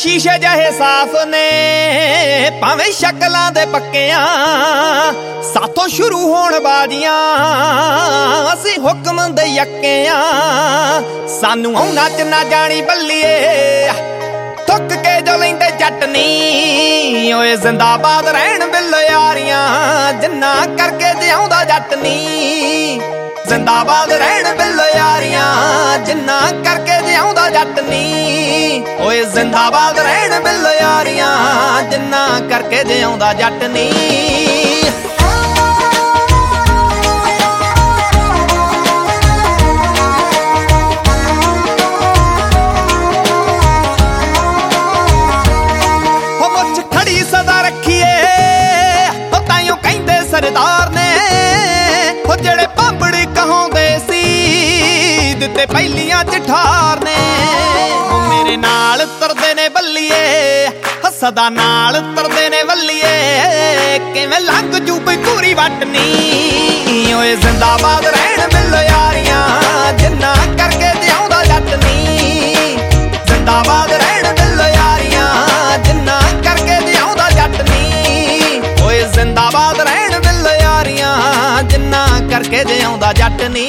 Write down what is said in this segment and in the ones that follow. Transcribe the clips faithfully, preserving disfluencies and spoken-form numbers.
शीशे जहे साफ ने भावें शक्लां दे पक्कियां साथों शुरू होण बाजियां असीं हुक्म दे यक्कियां सानू औना च ना जानी बल्लीए थुक के जो लैंदे जट नी ओए जिंदाबाद रहण बिल्लो यारियां जिन्ना करके जिउंदा जट नी जिंदाबाद रहण बिल्लो यारियां जिन्ना करके जिउंदा जट नी ओए जिंदाबाद रहण बिल्लो यारियां जिन्ना करके जिउंदा जट नी सदा रखिए ताइयों कहंदे सरदार ने हो जेड़े भांबड़ी कहांदे सी दिते पहलियां च ठार ने ओ मेरे नाल तरदे ने बल्लीए सदा नाल तरदे ने बल्लीए किवें लंघ जू कोई पूरी वटनी ओए जिंदाबाद रहण बिल्लो यारियां जिन्ना करके जिउंदा जट नी जिंदाबाद रहण बिल्लो यारियां जिन्ना करके जिउंदा जट नी ओए जिंदाबाद रहण बिल्लो यारियां जिन्ना करके जिउंदा जट नी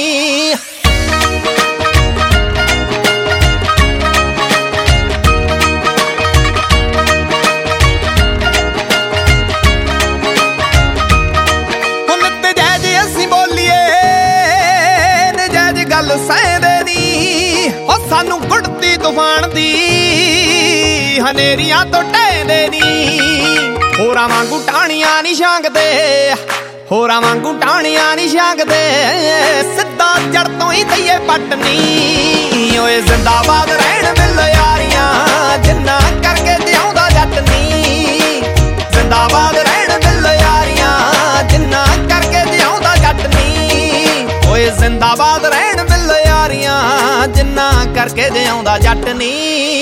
हुण नजायज असीं बोलीए नजायज गल सैंदे नी ओ सानू गुड़ती तूफान दी हनेरियां तो ढैंदे नी होरां वांगू टाणियां नी छांगदे होरां वांगू टाणियां नी छांगदे सिद्धा जड़ तो ही दईए पट नी ओए जिंदाबाद रहण बिल्लो यारियां जिन्ना करके जिउंदा जट नी जिंदाबाद रहण बिल्लो यारियां जिन्ना करके जिउंदा जट नी ओए जिंदाबाद रहण बिल्लो यारियां जिन्ना करके जिउंदा जट नी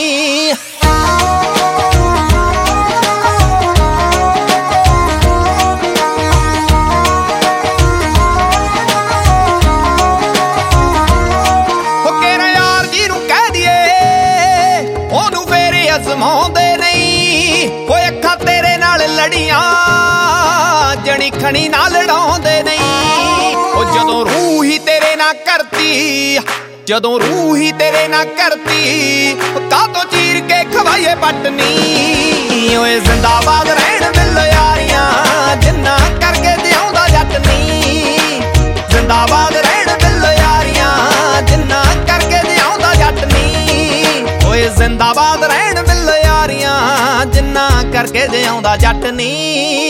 अजमाउंदे नहीं होए अखां तेरे नाल लड़ियां जणी खणी ना लड़ाउंदे नहीं ओ जदों रूह ही तेरे ना करती जदों रूह ही तेरे ना करती कातों चीर के खवाइए पटनी ओए जिंदाबाद रहण बिल्लो यारियां जिन्ना करके जिउंदा जट नी जिंदाबाद रहण बिल्लो यारियां जिन्ना करके जिउंदा जट नी ओए जिंदाबाद रहण बिल्लो यारियां जिन्ना करके जिउंदा जट नी